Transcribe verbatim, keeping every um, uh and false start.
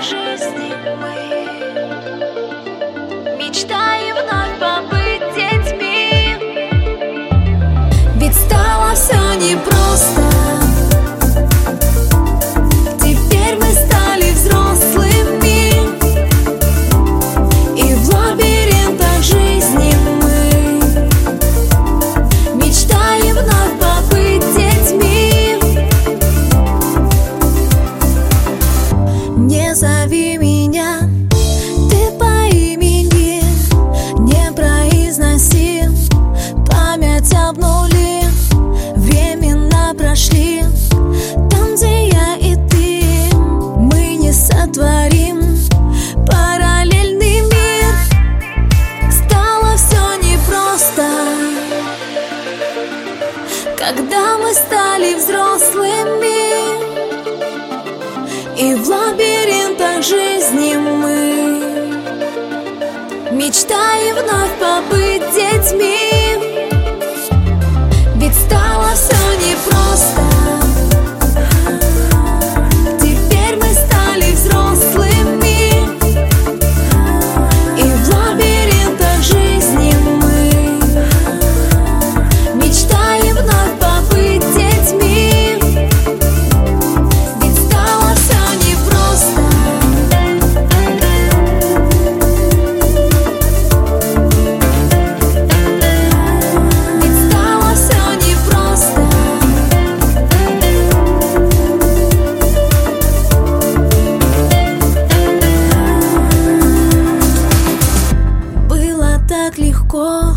лабиринтах жизни мы мечтаем вновь побыть детьми. Ведь стало все непросто. Теперь мы стали взрослыми, и в лабиринтах жизни мы мечтаем вновь побыть детьми. Не зови меня ты по имени, не произноси, память обнули, времена прошли. Там, где я и ты, мы не сотворим параллельный мир. Стало все непросто, когда мы стали взрослыми, и в лабиринтах жизни мы мечтаем вновь побыть детьми. Ведь стало все непросто. Теперь мы стали взрослыми, и в лабиринтах жизни мы мечтаем вновь побыть детьми. Ведь стало все непросто. Ведь стало все непросто. Было так легко